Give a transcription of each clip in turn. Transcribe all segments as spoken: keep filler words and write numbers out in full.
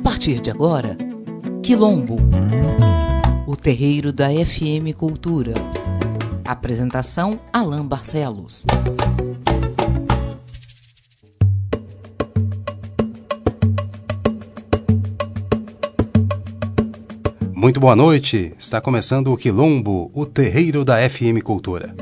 partir de agora, Quilombo, o terreiro da F M Cultura. Apresentação, Alain Barcelos. Muito boa noite, está começando o Quilombo, o terreiro da F M Cultura.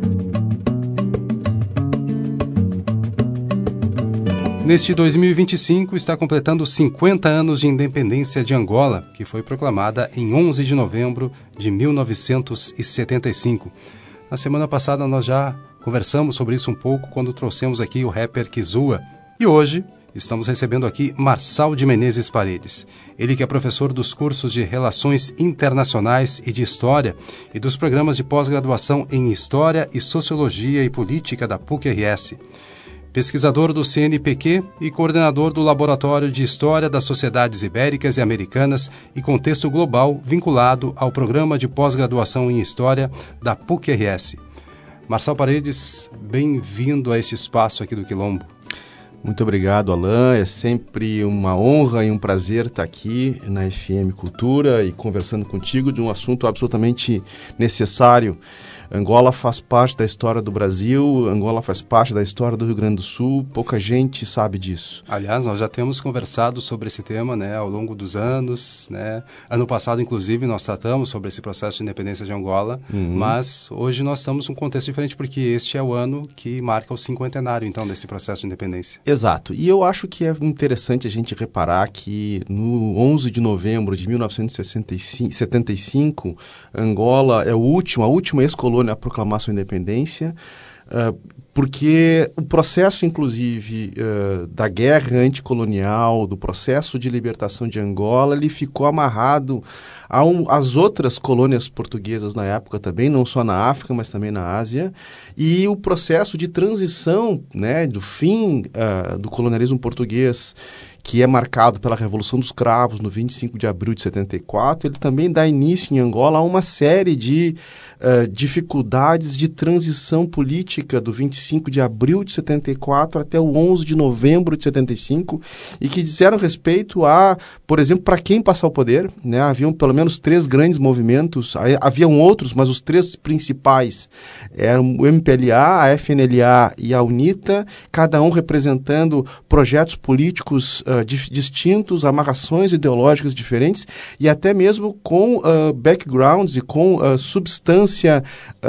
Neste dois mil e vinte e cinco está completando cinquenta anos de independência de Angola, que foi proclamada em onze de novembro de mil novecentos e setenta e cinco. Na semana passada nós já conversamos sobre isso um pouco quando trouxemos aqui o rapper Kizua. E hoje estamos recebendo aqui Marçal de Menezes Paredes. Ele que é professor dos cursos de Relações Internacionais e de História e dos programas de pós-graduação em História e Sociologia e Política da P U C R S. Pesquisador do C N P Q e coordenador do Laboratório de História das Sociedades Ibéricas e Americanas e Contexto Global vinculado ao Programa de Pós-Graduação em História da P U C R S. Marçal Paredes, bem-vindo a este espaço aqui do Quilombo. Muito obrigado, Alain. É sempre uma honra e um prazer estar aqui na F M Cultura e conversando contigo de um assunto absolutamente necessário. Angola faz parte da história do Brasil, Angola faz parte da história do Rio Grande do Sul, pouca gente sabe disso. Aliás, nós já temos conversado sobre esse tema, né, ao longo dos anos, né? Ano passado, inclusive, nós tratamos sobre esse processo de independência de Angola, uhum. Mas hoje nós estamos num contexto diferente, porque este é o ano que marca o cinquentenário, então, desse processo de independência. Exato, e eu acho que é interessante a gente reparar que no onze de novembro de mil novecentos e setenta e cinco, Angola é o último, a última ex-colônia a proclamar sua independência, uh, porque o processo, inclusive, uh, da guerra anticolonial, do processo de libertação de Angola, ele ficou amarrado a um, às outras colônias portuguesas na época também, não só na África, mas também na Ásia, e o processo de transição, né, do fim uh, do colonialismo português, que é marcado pela Revolução dos Cravos, no vinte e cinco de abril de setenta e quatro, ele também dá início em Angola a uma série de uh, dificuldades de transição política do vinte e cinco de abril de setenta e quatro até o onze de novembro de setenta e cinco, e que disseram respeito a, por exemplo, para quem passar o poder, né? Haviam pelo menos três grandes movimentos, haviam outros, mas os três principais eram o M P L A, a F N L A e a UNITA, cada um representando projetos políticos uh, distintos, amarrações ideológicas diferentes e até mesmo com uh, backgrounds e com uh, substância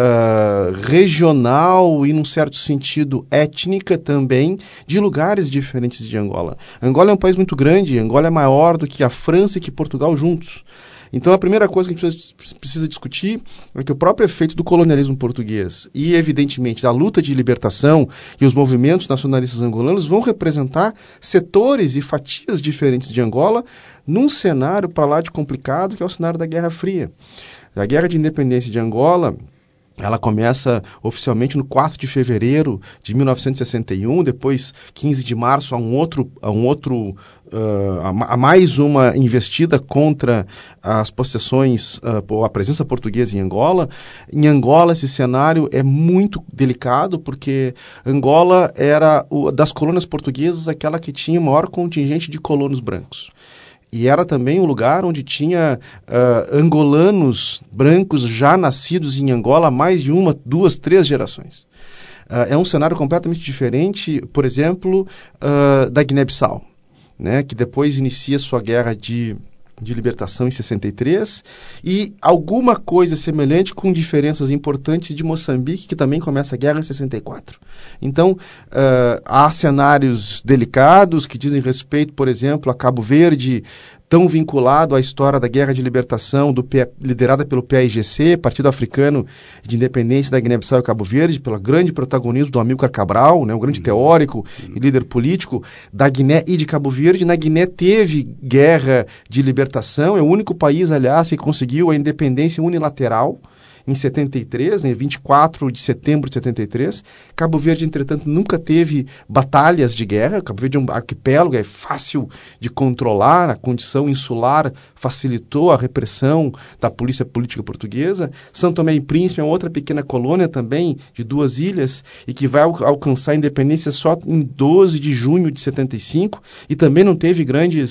uh, regional e, num certo sentido, étnica também, de lugares diferentes de Angola. Angola é um país muito grande, Angola é maior do que a França e que Portugal juntos. Então, a primeira coisa que a gente precisa discutir é que o próprio efeito do colonialismo português e, evidentemente, da luta de libertação e os movimentos nacionalistas angolanos vão representar setores e fatias diferentes de Angola num cenário para lá de complicado, que é o cenário da Guerra Fria. A Guerra de Independência de Angola, ela começa oficialmente no quatro de fevereiro de mil novecentos e sessenta e um, depois quinze de março há um outro, há um outro uh, há mais uma investida contra as possessões, uh, a presença portuguesa em Angola. Em Angola esse cenário é muito delicado, porque Angola era o, das colônias portuguesas aquela que tinha o maior contingente de colonos brancos. E era também um lugar onde tinha uh, angolanos brancos já nascidos em Angola há mais de uma, duas, três gerações. Uh, é um cenário completamente diferente, por exemplo, uh, da Guiné-Bissau, né, que depois inicia sua guerra de, de libertação em sessenta e três, e alguma coisa semelhante com diferenças importantes de Moçambique, que também começa a guerra em sessenta e quatro. Então, uh, há cenários delicados que dizem respeito, por exemplo, a Cabo Verde, tão vinculado à história da Guerra de Libertação do P, liderada pelo P A I G C, Partido Africano de Independência da Guiné-Bissau e Cabo Verde, pelo grande protagonismo do Amílcar Cabral, né, um grande teórico e líder político da Guiné e de Cabo Verde. Na Guiné teve guerra de libertação, é o único país, aliás, que conseguiu a independência unilateral em setenta e três, né, vinte e quatro de setembro de setenta e três. Cabo Verde, entretanto, nunca teve batalhas de guerra. Cabo Verde é um arquipélago, é fácil de controlar, a condição insular facilitou a repressão da polícia política portuguesa. São Tomé e Príncipe é outra pequena colônia também, de duas ilhas, e que vai al- alcançar a independência só em doze de junho de setenta e cinco, e também não teve grandes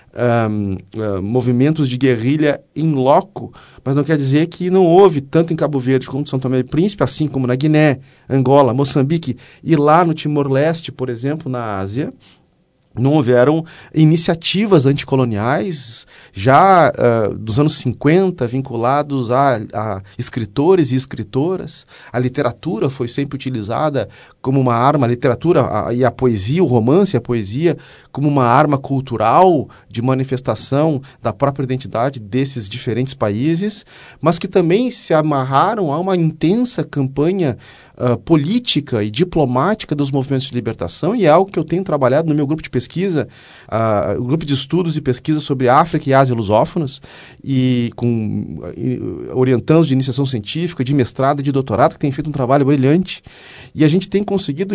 um, uh, movimentos de guerrilha em loco, mas não quer dizer que não houve, tanto em Cabo Verde como em São Tomé e Príncipe, assim como na Guiné, Angola, Moçambique e lá no Timor-Leste, por exemplo, na Ásia, não houveram iniciativas anticoloniais já uh, dos anos cinquenta vinculados a, a escritores e escritoras. A literatura foi sempre utilizada como uma arma, a literatura a, e a poesia, o romance e a poesia, como uma arma cultural de manifestação da própria identidade desses diferentes países, mas que também se amarraram a uma intensa campanha Uh, política e diplomática dos movimentos de libertação, e é algo que eu tenho trabalhado no meu grupo de pesquisa, uh, o grupo de estudos e pesquisa sobre África e Ásia lusófonas, e com uh, orientandos de iniciação científica, de mestrado e de doutorado, que tem feito um trabalho brilhante, e a gente tem conseguido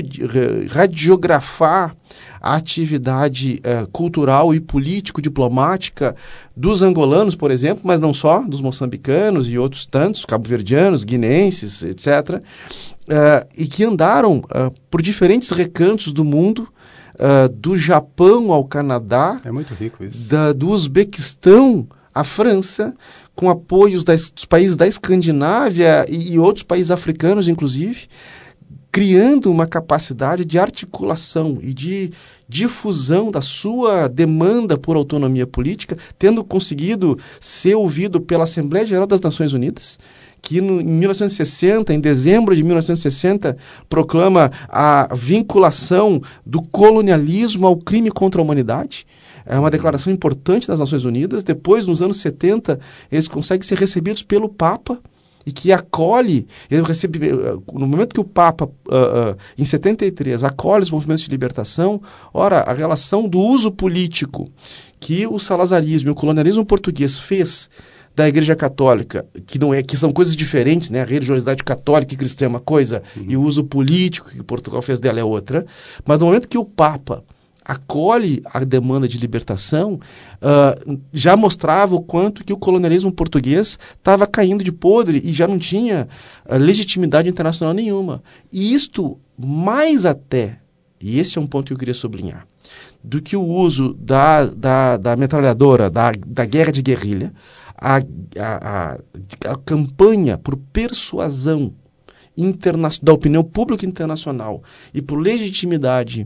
radiografar a atividade uh, cultural e político-diplomática dos angolanos, por exemplo, mas não só, dos moçambicanos e outros tantos, cabo-verdianos, guineenses, etcétera, Uh, e que andaram uh, por diferentes recantos do mundo, uh, do Japão ao Canadá, é muito rico isso. Da, do Uzbequistão à França, com apoios das, dos países da Escandinávia e, e outros países africanos, inclusive, criando uma capacidade de articulação e de difusão da sua demanda por autonomia política, tendo conseguido ser ouvido pela Assembleia Geral das Nações Unidas, que no, em mil novecentos e sessenta, em dezembro de mil novecentos e sessenta, proclama a vinculação do colonialismo ao crime contra a humanidade. É uma declaração importante das Nações Unidas. Depois, nos anos setenta, eles conseguem ser recebidos pelo Papa, e que acolhe, ele recebe, no momento que o Papa, uh, uh, em setenta e três, acolhe os movimentos de libertação, ora, a relação do uso político que o salazarismo e o colonialismo português fez da Igreja Católica, que não é, que são coisas diferentes, né? A religiosidade católica e cristã é uma coisa, uhum. e o uso político que Portugal fez dela é outra, mas no momento que o Papa acolhe a demanda de libertação, uh, já mostrava o quanto que o colonialismo português estava caindo de podre e já não tinha uh, legitimidade internacional nenhuma. E isto, mais até, e esse é um ponto que eu queria sublinhar, do que o uso da, da, da metralhadora, da, da guerra de guerrilha, a, a, a, a campanha por persuasão interna- da opinião pública internacional e por legitimidade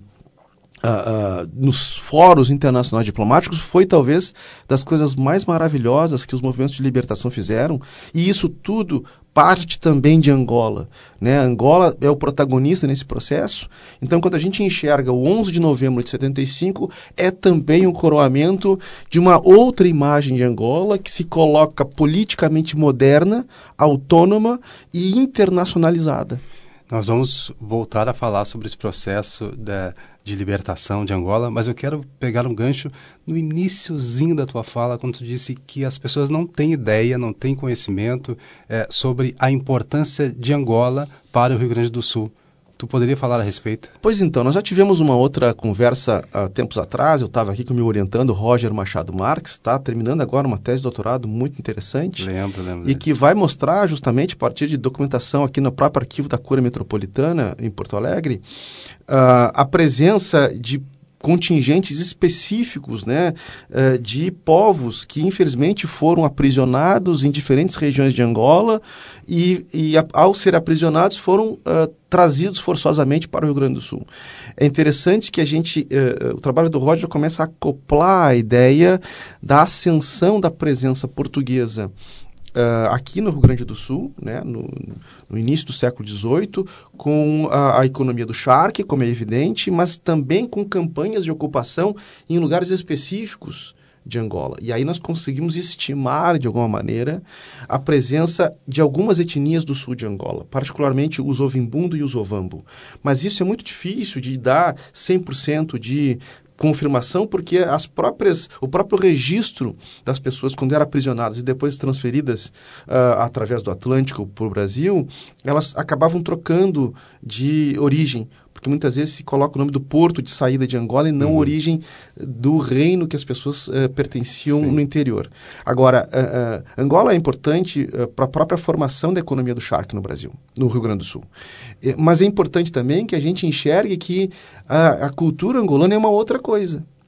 Uh, uh, nos fóruns internacionais diplomáticos foi talvez das coisas mais maravilhosas que os movimentos de libertação fizeram, e isso tudo parte também de Angola, né? Angola é o protagonista nesse processo. Então, quando a gente enxerga o onze de novembro de setenta e cinco, é também um coroamento de uma outra imagem de Angola que se coloca politicamente moderna, autônoma e internacionalizada. Nós vamos voltar a falar sobre esse processo da, de libertação de Angola, mas eu quero pegar um gancho no iniciozinho da tua fala, quando tu disse que as pessoas não têm ideia, não têm conhecimento é, sobre a importância de Angola para o Rio Grande do Sul. Tu poderia falar a respeito? Pois então, nós já tivemos uma outra conversa há tempos atrás, eu estava aqui com o meu orientando, Roger Machado Marques, está terminando agora uma tese de doutorado muito interessante. Lembro, lembro. E que vai mostrar justamente, a partir de documentação aqui no próprio arquivo da Cura Metropolitana, em Porto Alegre, uh, a presença de contingentes específicos, né, uh, de povos que infelizmente foram aprisionados em diferentes regiões de Angola e, e a, ao ser aprisionados foram uh, trazidos forçosamente para o Rio Grande do Sul. É interessante que a gente, uh, o trabalho do Roger começa a acoplar a ideia da ascensão da presença portuguesa Uh, aqui no Rio Grande do Sul, né, no, no início do século dezoito, com a, a economia do charque, como é evidente, mas também com campanhas de ocupação em lugares específicos de Angola. E aí nós conseguimos estimar, de alguma maneira, a presença de algumas etnias do sul de Angola, particularmente os Ovimbundo e os Ovambo. Mas isso é muito difícil de dar cem por cento de confirmação, porque as próprias, o próprio registro das pessoas quando eram aprisionadas e depois transferidas uh, através do Atlântico para o Brasil, elas acabavam trocando de origem, porque muitas vezes se coloca o nome do porto de saída de Angola e não uhum. a origem do reino que as pessoas uh, pertenciam Sim. no interior. Agora, uh, uh, Angola é importante uh, para a própria formação da economia do charque no Brasil, no Rio Grande do Sul. Uh, mas é importante também que a gente enxergue que a, a cultura angolana é uma outra coisa.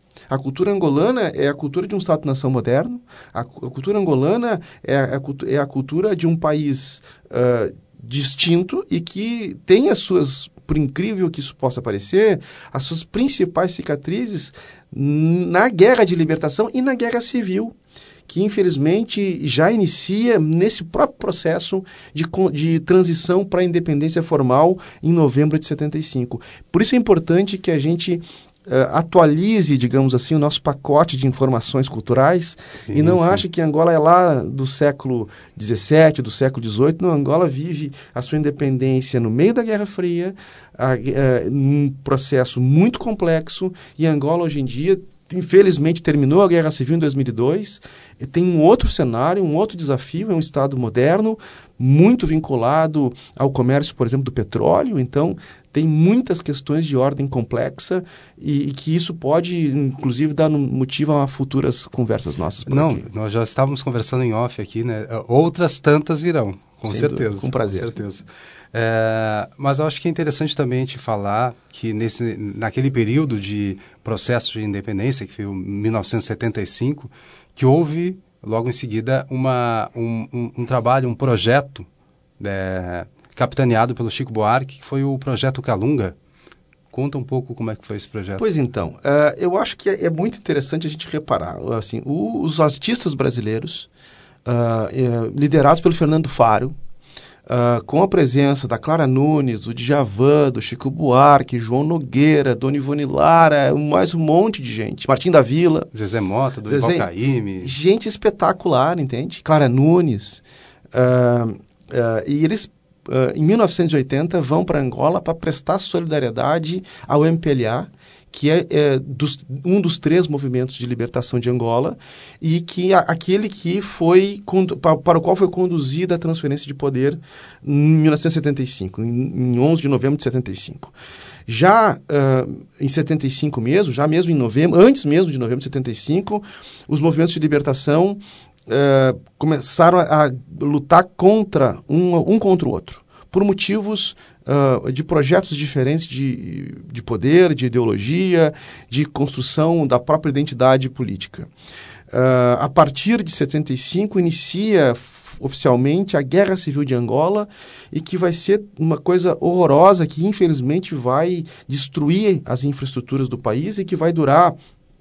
A cultura angolana é a cultura de um Estado-nação moderno, a, a cultura angolana é a, é a cultura de um país uh, distinto e que tem as suas, por incrível que isso possa parecer, as suas principais cicatrizes na Guerra de Libertação e na Guerra Civil, que infelizmente já inicia nesse próprio processo de, de transição para a independência formal em novembro de setenta e cinco. Por isso é importante que a gente Uh, atualize, digamos assim, o nosso pacote de informações culturais. Sim, e não sim. ache que Angola é lá do século dezessete, do século dezoito. Não, Angola vive a sua independência no meio da Guerra Fria, a, a, um processo muito complexo, e Angola hoje em dia, infelizmente, terminou a Guerra Civil em dois mil e dois, e tem um outro cenário, um outro desafio, é um Estado moderno, muito vinculado ao comércio, por exemplo, do petróleo. Então, tem muitas questões de ordem complexa e, e que isso pode, inclusive, dar motivo a futuras conversas nossas por Não, aqui. Nós já estávamos conversando em off aqui, né? Outras tantas virão, com Sem certeza. Dúvida, com prazer. Com certeza. É, mas eu acho que é interessante também te falar que nesse, naquele período de processo de independência, que foi em mil novecentos e setenta e cinco, que houve, logo em seguida, uma, um, um, um trabalho, um projeto, é, capitaneado pelo Chico Buarque, que foi o Projeto Calunga. Conta um pouco como é que foi esse projeto. Pois então, uh, eu acho que é, é muito interessante a gente reparar, assim, o, os artistas brasileiros, uh, é, liderados pelo Fernando Faro, uh, com a presença da Clara Nunes, do Djavan, do Chico Buarque, João Nogueira, Dona Ivone Lara, mais um monte de gente, Martim da Vila, Zezé Mota, do Ival Caymmi. Gente espetacular, entende? Clara Nunes, uh, uh, e eles Uh, em mil novecentos e oitenta, vão para Angola para prestar solidariedade ao M P L A, que é, é dos, um dos três movimentos de libertação de Angola, e que a, aquele que foi para, para o qual foi conduzida a transferência de poder em mil novecentos e setenta e cinco, em, em onze de novembro de setenta e cinco. Já uh, em setenta e cinco mesmo, já mesmo em novembro, antes mesmo de novembro de setenta e cinco, os movimentos de libertação Uh, começaram a, a lutar contra um, um contra o outro, por motivos uh, de projetos diferentes de, de poder, de ideologia, de construção da própria identidade política. Uh, a partir de setenta e cinco, inicia oficialmente a Guerra Civil de Angola, e que vai ser uma coisa horrorosa, que infelizmente vai destruir as infraestruturas do país e que vai durar,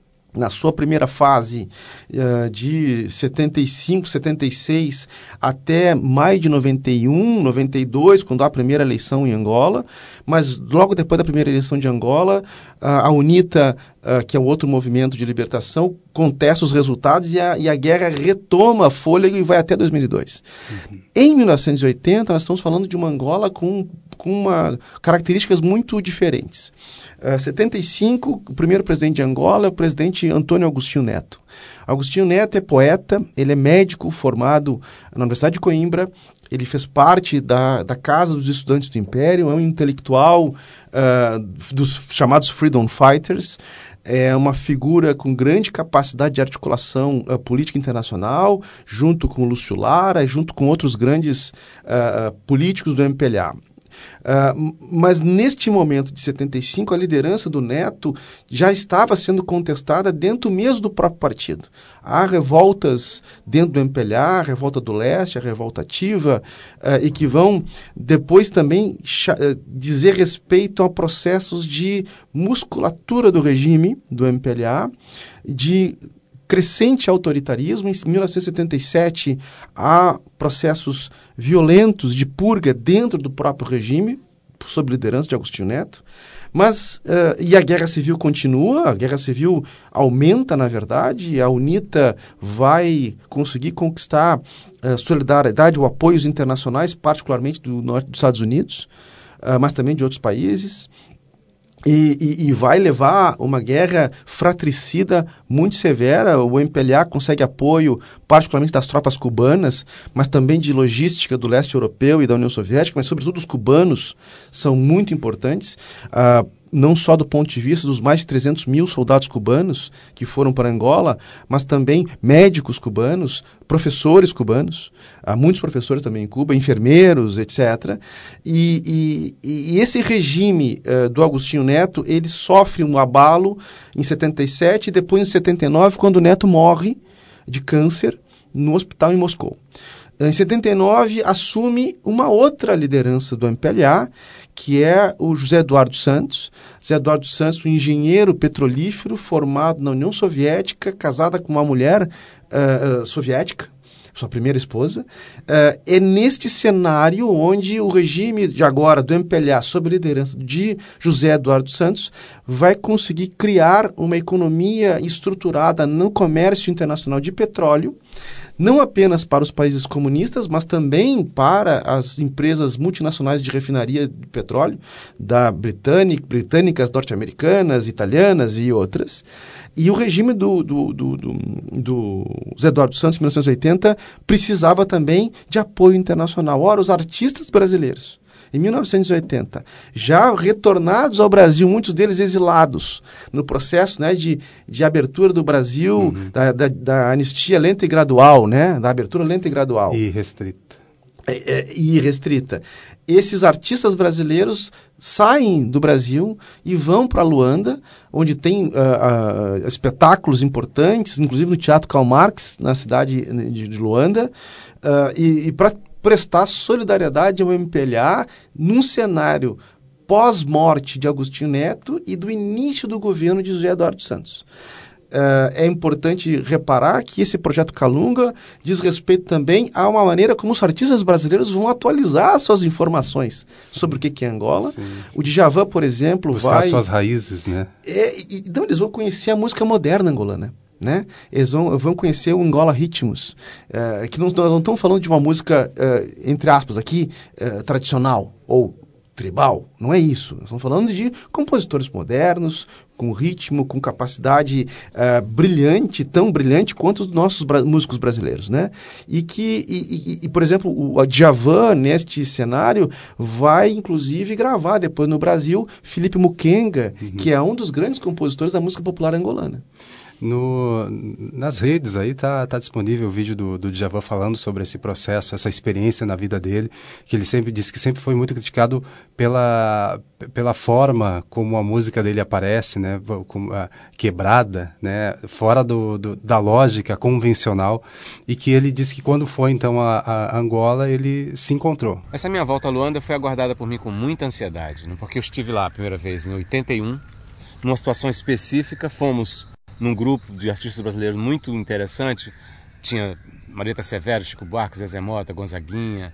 na sua primeira fase, uh, de setenta e cinco, setenta e seis até maio de noventa e um, noventa e dois, quando há a primeira eleição em Angola, mas logo depois da primeira eleição de Angola, uh, a UNITA, uh, que é um outro movimento de libertação, contesta os resultados e a, e a guerra retoma fôlego e vai até dois mil e dois. Uhum. Em mil novecentos e oitenta, nós estamos falando de uma Angola com, com uma, características muito diferentes. Uh, setenta e cinco, o primeiro presidente de Angola é o presidente Antônio Agostinho Neto. Agostinho Neto é poeta, ele é médico formado na Universidade de Coimbra, ele fez parte da, da Casa dos Estudantes do Império, é um intelectual uh, dos chamados Freedom Fighters, é uma figura com grande capacidade de articulação uh, política internacional, junto com Lúcio Lara e junto com outros grandes uh, políticos do M P L A. Uh, mas neste momento de setenta e cinco, a liderança do Neto já estava sendo contestada dentro mesmo do próprio partido. Há revoltas dentro do M P L A, a revolta do leste, a revolta ativa, uh, e que vão depois também uh, dizer respeito a processos de musculatura do regime do M P L A, de crescente autoritarismo. Em mil novecentos e setenta e sete, há processos violentos de purga dentro do próprio regime, sob liderança de Agostinho Neto. Mas, uh, e a Guerra Civil continua, a Guerra Civil aumenta, na verdade, a UNITA vai conseguir conquistar uh, solidariedade ou apoios internacionais, particularmente do norte dos Estados Unidos, uh, mas também de outros países. E, e, e vai levar uma guerra fratricida muito severa. O M P L A consegue apoio, particularmente das tropas cubanas, mas também de logística do leste europeu e da União Soviética, mas sobretudo os cubanos são muito importantes. Uh, não só do ponto de vista dos mais de trezentos mil soldados cubanos que foram para Angola, mas também médicos cubanos, professores cubanos, há muitos professores também em Cuba, enfermeiros, etcétera. E, e, e esse regime uh, do Agostinho Neto, ele sofre um abalo em setenta e sete e depois em setenta e nove, quando o Neto morre de câncer no hospital em Moscou. Em setenta e nove, assume uma outra liderança do M P L A, que é o José Eduardo Santos. José Eduardo Santos, um engenheiro petrolífero formado na União Soviética, casada com uma mulher uh, uh, soviética, sua primeira esposa. Uh, é neste cenário onde o regime de agora do M P L A, sob a liderança de José Eduardo Santos, vai conseguir criar uma economia estruturada no comércio internacional de petróleo, não apenas para os países comunistas, mas também para as empresas multinacionais de refinaria de petróleo, da britânica, britânicas, norte-americanas, italianas e outras. E o regime do, do, do, do, do José Eduardo Santos, em mil novecentos e oitenta, precisava também de apoio internacional. Ora, os artistas brasileiros, em mil novecentos e oitenta, já retornados ao Brasil, muitos deles exilados, no processo, né, de, de abertura do Brasil, uhum. da, da, da anistia lenta e gradual, né, da abertura lenta e gradual. E restrita. É, é, e restrita. Esses artistas brasileiros saem do Brasil e vão para Luanda, onde tem uh, uh, espetáculos importantes, inclusive no Teatro Karl Marx, na cidade de, de Luanda, uh, e, e para prestar solidariedade ao M P L A num cenário pós-morte de Agostinho Neto e do início do governo de José Eduardo Santos. Uh, é importante reparar que esse projeto Calunga diz respeito também a uma maneira como os artistas brasileiros vão atualizar suas informações Sim. sobre o que é Angola. Sim. O Djavan, por exemplo, buscar vai... suas raízes, né? É, e, então eles vão conhecer a música moderna angolana. Né? Eles vão, vão conhecer o Angola Ritmos, uh, que não, não estamos falando de uma música, uh, entre aspas, aqui, uh, tradicional ou tribal, não é isso. Nós estamos falando de compositores modernos, com ritmo, com capacidade uh, brilhante, tão brilhante quanto os nossos bra- músicos brasileiros, né? E que, e, e, e, por exemplo, o Djavan, neste cenário, vai, inclusive, gravar depois no Brasil Felipe Mukenga, uhum. que é um dos grandes compositores da música popular angolana. No, nas redes aí tá, tá disponível o vídeo do, do Djavan falando sobre esse processo, essa experiência na vida dele, que ele sempre disse que sempre foi muito criticado pela, pela forma como a música dele aparece, né, como, a, quebrada, né, fora do, do, da lógica convencional, e que ele disse que quando foi então a, a Angola, ele se encontrou. Essa minha volta a Luanda foi aguardada por mim com muita ansiedade, né, porque eu estive lá a primeira vez em oitenta e um, numa situação específica, fomos num grupo de artistas brasileiros muito interessante. Tinha Marieta Severo, Chico Buarque, Zezé Mota, Gonzaguinha,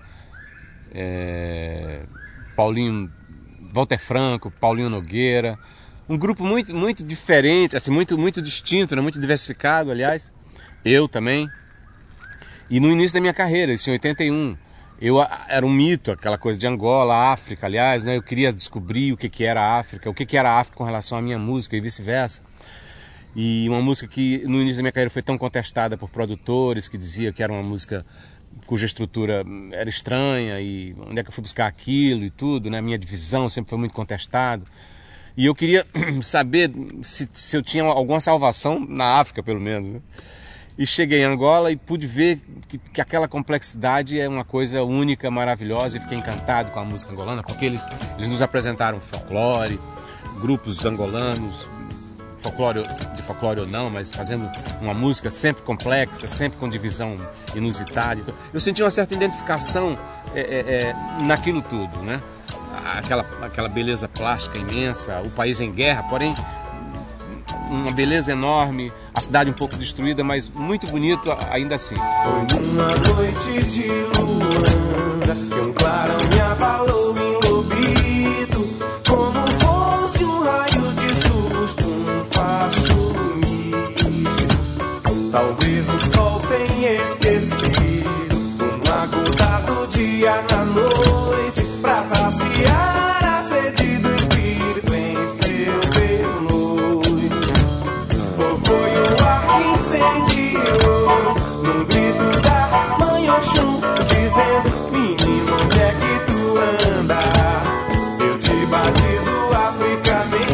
é, Paulinho, Walter Franco, Paulinho Nogueira. Um grupo muito, muito diferente, assim, muito, muito distinto, né? Muito diversificado, aliás. Eu também. E no início da minha carreira, isso em oitenta e um, eu era um mito, aquela coisa de Angola, África, aliás, né? Eu queria descobrir o que, que era a África, o que, que era a África com relação à minha música e vice-versa. E uma música que no início da minha carreira foi tão contestada por produtores que diziam que era uma música cuja estrutura era estranha e onde é que eu fui buscar aquilo e tudo, né? A minha divisão sempre foi muito contestada. E eu queria saber se, se eu tinha alguma salvação na África, pelo menos, né? E cheguei em Angola e pude ver que, que aquela complexidade é uma coisa única, maravilhosa, e fiquei encantado com a música angolana, porque eles, eles nos apresentaram folclore, grupos angolanos, folclore, de folclore ou não, mas fazendo uma música sempre complexa, sempre com divisão inusitada. Então, eu senti uma certa identificação é, é, é, naquilo tudo, né? Aquela, aquela beleza plástica imensa, o país em guerra, porém uma beleza enorme, a cidade um pouco destruída, mas muito bonito ainda assim. Foi uma noite de Luanda que um clarão me abalou, me enlobido, como fosse um raio de susto, um facho místico. Talvez o sol tenha esquecido um acordado dia na noite pra saciar a sede do espírito em seu pernoite. Ou foi o ar que incendiou no grito da mãe Oxum, dizendo: menino, onde é que tu anda? Eu te batizo africamente.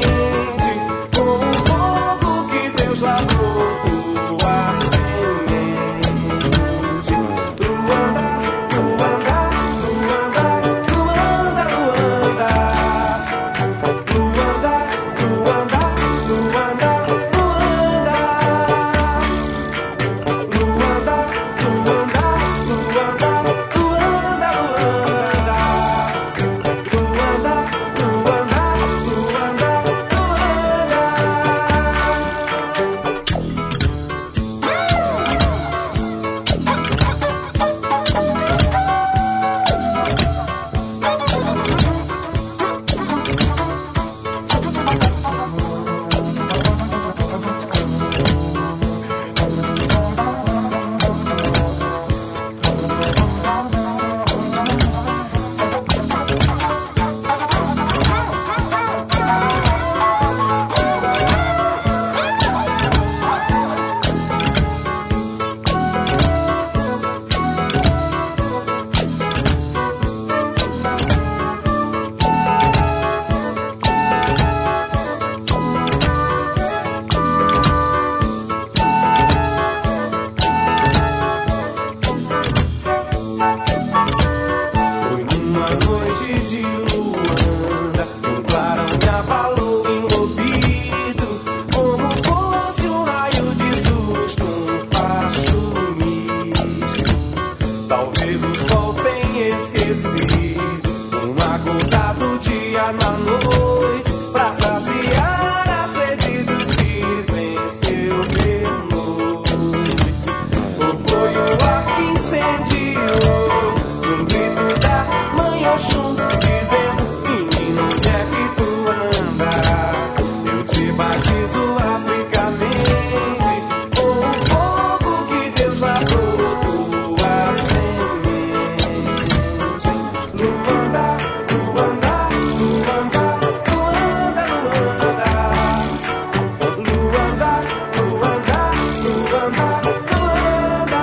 batizo africamente com o fogo que Deus lavrou tua semente. Luanda, Luanda, Luanda, Luanda, Luanda. Luanda, Luanda, Luanda, Luanda.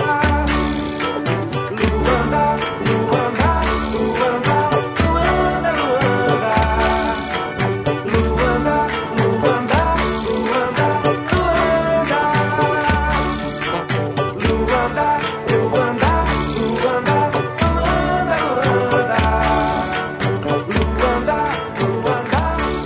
Luanda, Luanda, Luanda, Luanda, Luanda. Luanda, Luanda, Luanda, Luanda. Luanda, Luanda, Luanda, Luanda, Luanda. Luanda, Luanda,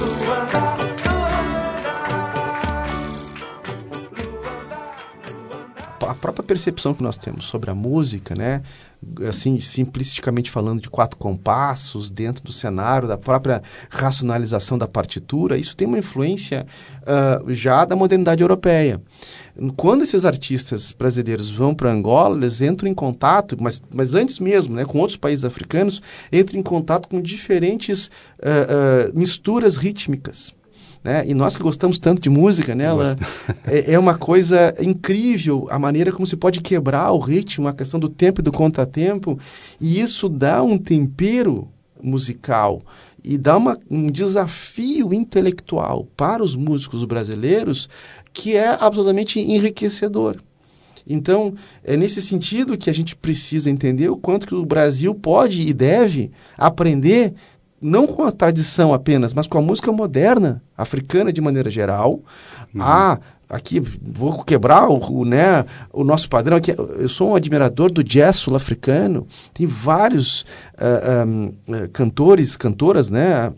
A própria percepção que nós temos sobre a música, né, assim, simplisticamente falando de quatro compassos dentro do cenário, da própria racionalização da partitura, isso tem uma influência uh, já da modernidade europeia. Quando esses artistas brasileiros vão para Angola, eles entram em contato, mas, mas antes mesmo, né, com outros países africanos, entram em contato com diferentes uh, uh, misturas rítmicas. Né? E nós que gostamos tanto de música, né? Ela é, é uma coisa incrível a maneira como se pode quebrar o ritmo, a questão do tempo e do contratempo, e isso dá um tempero musical e dá uma, um desafio intelectual para os músicos brasileiros que é absolutamente enriquecedor. Então, é nesse sentido que a gente precisa entender o quanto que o Brasil pode e deve aprender não com a tradição apenas, mas com a música moderna, africana de maneira geral. Uhum. Ah, aqui vou quebrar o, o, né, o nosso padrão. Aqui, eu sou um admirador do jazz sul-africano. Tem vários uh, um, uh, cantores, cantoras, né,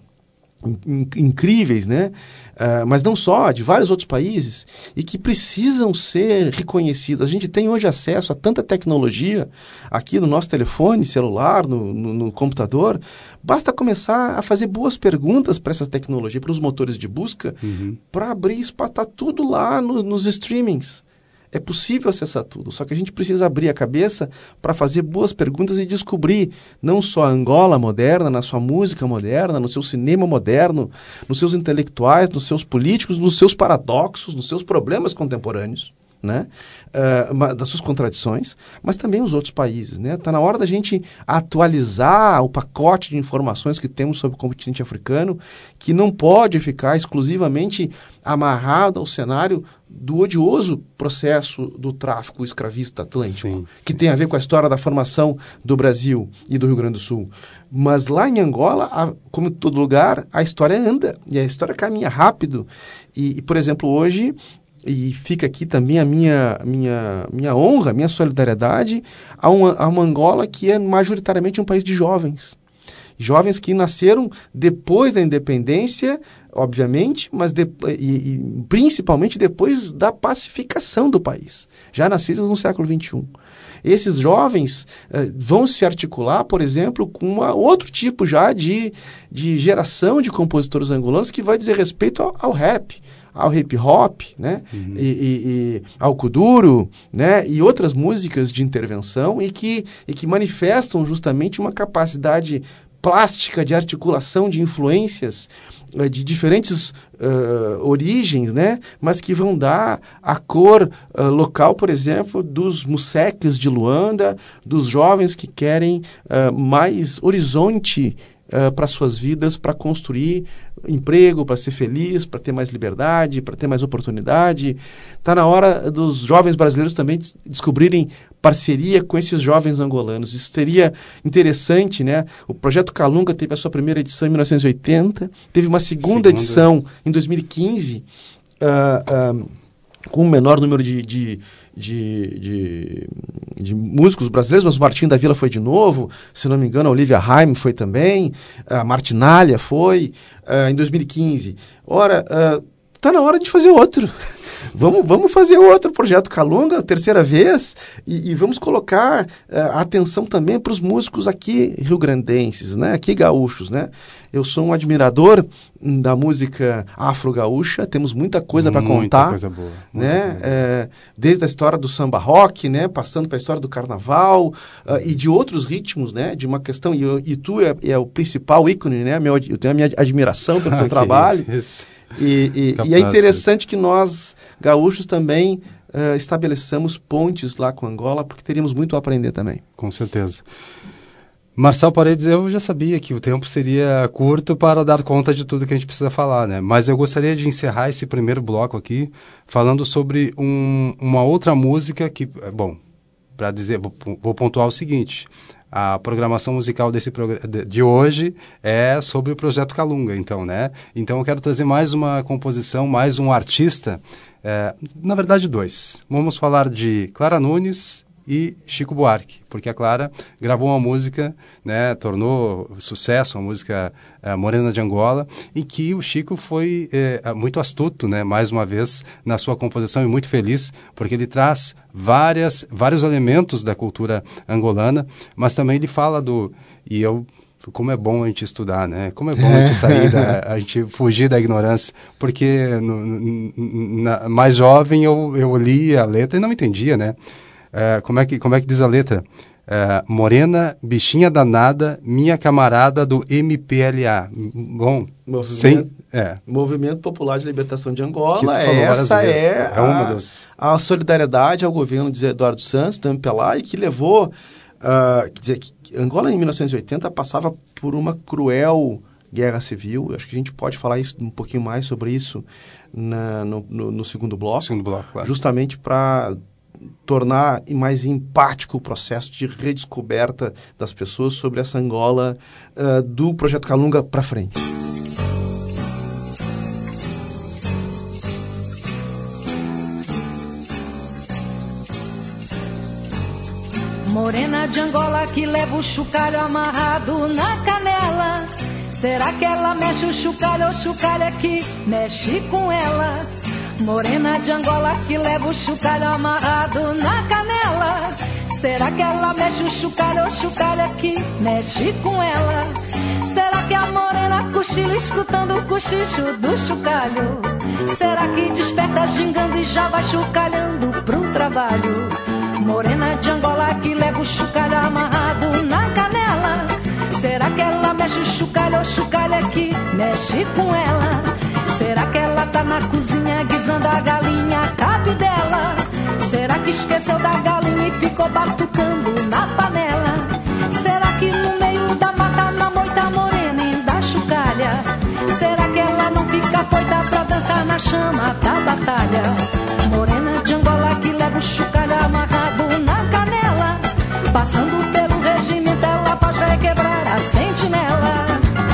in, incríveis, né? Uh, mas não só, de vários outros países, e que precisam ser reconhecidos. A gente tem hoje acesso a tanta tecnologia aqui no nosso telefone, celular, no, no, no computador. Basta começar a fazer boas perguntas para essa tecnologia, para os motores de busca, uhum. para abrir isso, para estar tudo lá no, nos streamings. É possível acessar tudo, só que a gente precisa abrir a cabeça para fazer boas perguntas e descobrir não só a Angola moderna, na sua música moderna, no seu cinema moderno, nos seus intelectuais, nos seus políticos, nos seus paradoxos, nos seus problemas contemporâneos, né? Uh, das suas contradições, mas também os outros países, né? Está na hora da gente atualizar o pacote de informações que temos sobre o continente africano, que não pode ficar exclusivamente amarrado ao cenário do odioso processo do tráfico escravista atlântico, sim, que sim. tem a ver com a história da formação do Brasil e do Rio Grande do Sul. Mas lá em Angola, a, como em todo lugar, a história anda, e a história caminha rápido. E, e por exemplo, hoje, e fica aqui também a minha, minha, minha honra, minha solidariedade a uma, a uma Angola que é majoritariamente um país de jovens. Jovens que nasceram depois da independência, obviamente, mas de, e, e principalmente depois da pacificação do país, já nascidos no século vinte e um. Esses jovens uh, vão se articular, por exemplo, com uma, outro tipo já de, de geração de compositores angolanos que vai dizer respeito ao, ao rap, ao hip hop, né? Uhum. e, e, e ao kuduro, né? E outras músicas de intervenção e que, e que manifestam justamente uma capacidade plástica de articulação de influências uh, de diferentes uh, origens, né? Mas que vão dar a cor uh, local, por exemplo, dos museques de Luanda, dos jovens que querem uh, mais horizonte Uh, para suas vidas, para construir emprego, para ser feliz, para ter mais liberdade, para ter mais oportunidade. Está na hora dos jovens brasileiros também descobrirem parceria com esses jovens angolanos. Isso seria interessante, né? O Projeto Calunga teve a sua primeira edição em mil novecentos e oitenta, teve uma segunda, segunda. edição em dois mil e quinze, uh, uh, com um menor número de... de De, de, de músicos brasileiros, mas o Martinho da Vila foi de novo, se não me engano a Olivia Haim foi também, a Martinália foi, uh, em dois mil e quinze. Ora, está uh, na hora de fazer outro. Vamos, vamos fazer outro Projeto Calunga, terceira vez, e, e vamos colocar uh, atenção também para os músicos aqui rio-grandenses, né? Aqui gaúchos, né? Eu sou um admirador da música afro-gaúcha, temos muita coisa para contar. Muita coisa boa. Né? É, desde a história do samba rock, né? Passando para a história do carnaval uh, e de outros ritmos, né? De uma questão, e, e tu é, é o principal ícone, né? Meu, eu tenho a minha admiração pelo teu trabalho. Isso. E, e, e é interessante que nós, gaúchos, também uh, estabeleçamos pontes lá com Angola, porque teríamos muito a aprender também. Com certeza. Marcel Paredes, eu já sabia que o tempo seria curto para dar conta de tudo que a gente precisa falar, né? Mas eu gostaria de encerrar esse primeiro bloco aqui falando sobre um, uma outra música que, bom, para dizer, vou, vou pontuar o seguinte: a programação musical desse programa de hoje é sobre o Projeto Calunga, então, né? Então eu quero trazer mais uma composição, mais um artista, é, na verdade dois. Vamos falar de Clara Nunes e Chico Buarque, porque a Clara gravou uma música, né, tornou sucesso, uma música é, Morena de Angola, e que o Chico foi é, muito astuto, né, mais uma vez, na sua composição, e muito feliz, porque ele traz várias, vários elementos da cultura angolana, mas também ele fala do... E eu... Como é bom a gente estudar, né? Como é bom a gente sair, da, a gente fugir da ignorância. Porque no, no, na, mais jovem eu, eu li a letra e não entendia, né? Uh, como, é que, como é que diz a letra? Uh, Morena, bichinha danada, minha camarada do M P L A. Bom, Movimento, sem, é. Movimento Popular de Libertação de Angola. Que Essa é, é uma a, das... a solidariedade ao governo de Eduardo Santos, do M P L A, e que levou... Uh, quer dizer, que Angola em mil novecentos e oitenta passava por uma cruel guerra civil. Acho que a gente pode falar isso, um pouquinho mais sobre isso na, no, no, no segundo bloco. Segundo bloco, claro. Justamente para tornar mais empático o processo de redescoberta das pessoas sobre essa Angola uh, do Projeto Calunga para frente. Morena de Angola que leva o chocalho amarrado na canela. Será que ela mexe o chocalho ou o chocalho é que mexe com ela? Morena de Angola que leva o chocalho amarrado na canela. Será que ela mexe o chocalho ou o chocalho é que mexe com ela? Será que a morena cochila escutando o cochicho do chocalho? Será que desperta gingando e já vai chocalhando pro trabalho? Morena de Angola que leva o chocalho amarrado na canela. Será que ela mexe o chocalho ou o chocalho é que mexe com ela? Será que ela tá na cozinha guisando a galinha, cabe dela? Será que esqueceu da galinha e ficou batucando na panela? Será que no meio da mata na moita morena e da chocalha? Será que ela não fica foita pra dançar na chama da batalha? Morena de Angola que leva o chocalho amarrado na canela. Passando pelo regimento ela pode requebrar a sentinela.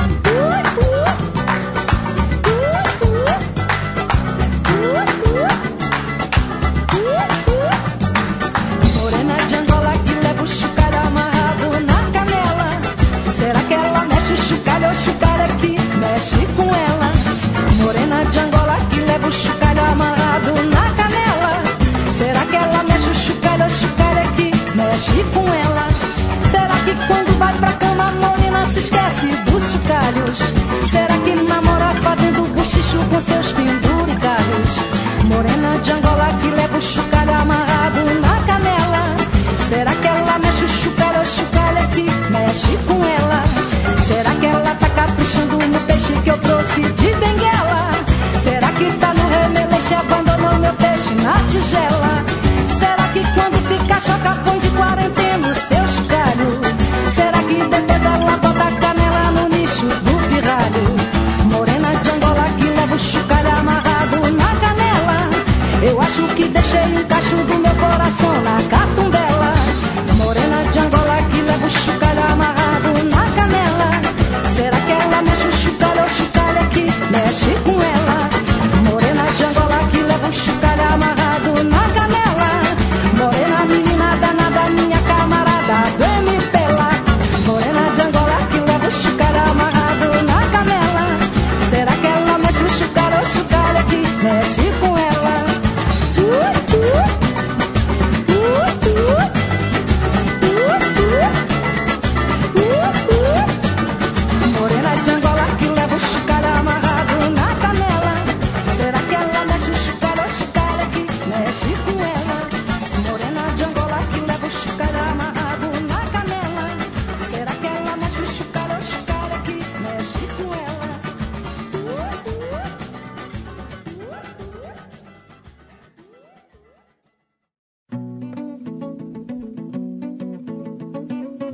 Morena de Angola que leva o chocalho amarrado na canela. Será que ela mexe o chocalho ou o chocalho é que mexe com ela? Morena de Angola que leva o chocalho amarrado na canela. Será que ela mexe o chocalho ou o chocalho é que mexe com ela? Será que quando vai pra cama a morena se esquece dos chocalhos? Será que namora fazendo bochicho com seus penduricalhos? Morena de Angola que leva o chocalho amarrado na canela. Será que ela mexe o chocalho ou o chocalho é que mexe com ela? Será que ela tá caprichando no peixe que eu trouxe de Benguela? Será que tá no remeleixo e abandonou meu peixe na tigela? Será que quando fica choca põe de quarentena o seu chocalho? Será que depois ela bota a canela no nicho do pirralho? Morena de Angola que leva o chocalho amarrado na canela. Eu acho que deixei um cacho do meu coração na catumbela. Morena de Angola que leva o chocalho amarrado na canela. Será que ela mexe o chocalho ou o chocalho é que mexe com ela? Morena de Angola que leva o chocalho amarrado na canela. Morena menina danada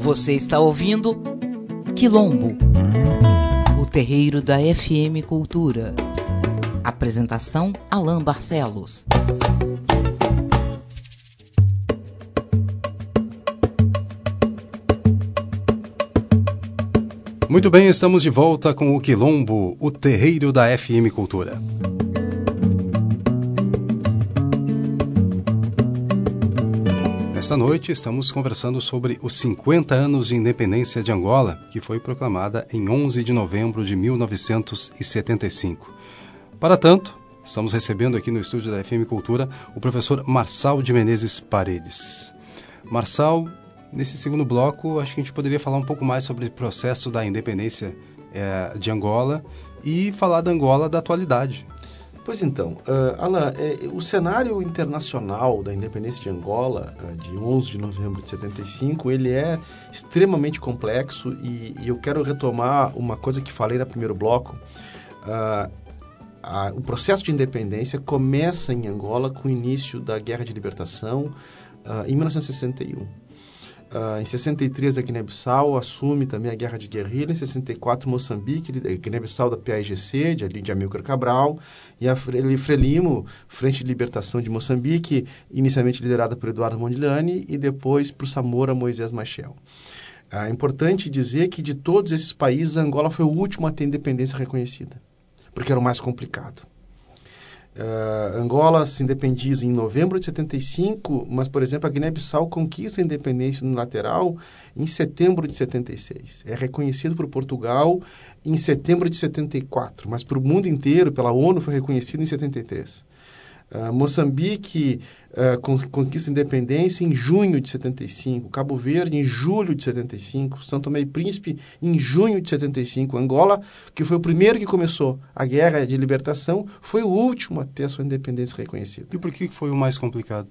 Você está ouvindo Quilombo, o terreiro da F M Cultura. Apresentação Alain Barcelos. Muito bem, estamos de volta com o Quilombo, o terreiro da F M Cultura. Nesta noite estamos conversando sobre os cinquenta anos de independência de Angola, que foi proclamada em onze de novembro de mil novecentos e setenta e cinco. Para tanto, estamos recebendo aqui no estúdio da F M Cultura o professor Marçal de Menezes Paredes. Marçal, nesse segundo bloco, acho que a gente poderia falar um pouco mais sobre o processo da independência é, de Angola e falar da Angola da atualidade. Pois então, uh, Alain, é, o cenário internacional da independência de Angola, uh, de onze de novembro de setenta e cinco, ele é extremamente complexo e, e eu quero retomar uma coisa que falei no primeiro bloco. Uh, a, o processo de independência começa em Angola com o início da Guerra de Libertação uh, em mil novecentos e sessenta e um. Uh, em sessenta e três, a Guiné-Bissau assume também a Guerra de Guerrilha. Em sessenta e quatro, Moçambique, Guiné-Bissau da P A I G C, de, de Amílcar Cabral, e a Frelimo, Frente de Libertação de Moçambique, inicialmente liderada por Eduardo Mondlane, e depois por Samora Moisés Machel. É uh, importante dizer que de todos esses países, Angola foi o último a ter independência reconhecida, porque era o mais complicado. Uh, Angola se independiza em novembro de setenta e cinco, mas, por exemplo, a Guiné-Bissau conquista a independência unilateral em setembro de setenta e seis. É reconhecido por Portugal em setembro de setenta e quatro, mas para o mundo inteiro, pela ONU, foi reconhecido em setenta e três. Uh, Moçambique uh, con conquista a independência em junho de setenta e cinco, Cabo Verde em julho de setenta e cinco, São Tomé e Príncipe em junho de setenta e cinco, Angola, que foi o primeiro que começou a Guerra de Libertação, foi o último a ter a sua independência reconhecida. E por que foi o mais complicado?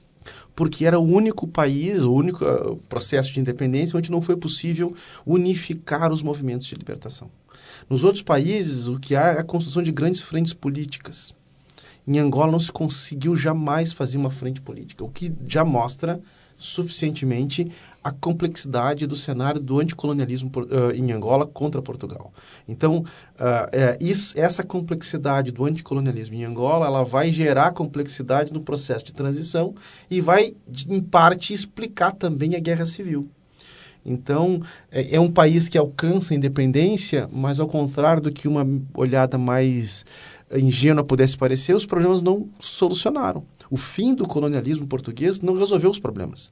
Porque era o único país, o único uh, processo de independência onde não foi possível unificar os movimentos de libertação. Nos outros países, o que há é a construção de grandes frentes políticas. Em Angola não se conseguiu jamais fazer uma frente política, o que já mostra suficientemente a complexidade do cenário do anticolonialismo uh, em Angola contra Portugal. Então, uh, é, isso, essa complexidade do anticolonialismo em Angola, ela vai gerar complexidade no processo de transição e vai, em parte, explicar também a guerra civil. Então, é, é um país que alcança a independência, mas ao contrário do que uma olhada mais ingênua pudesse parecer, os problemas não solucionaram. O fim do colonialismo português não resolveu os problemas.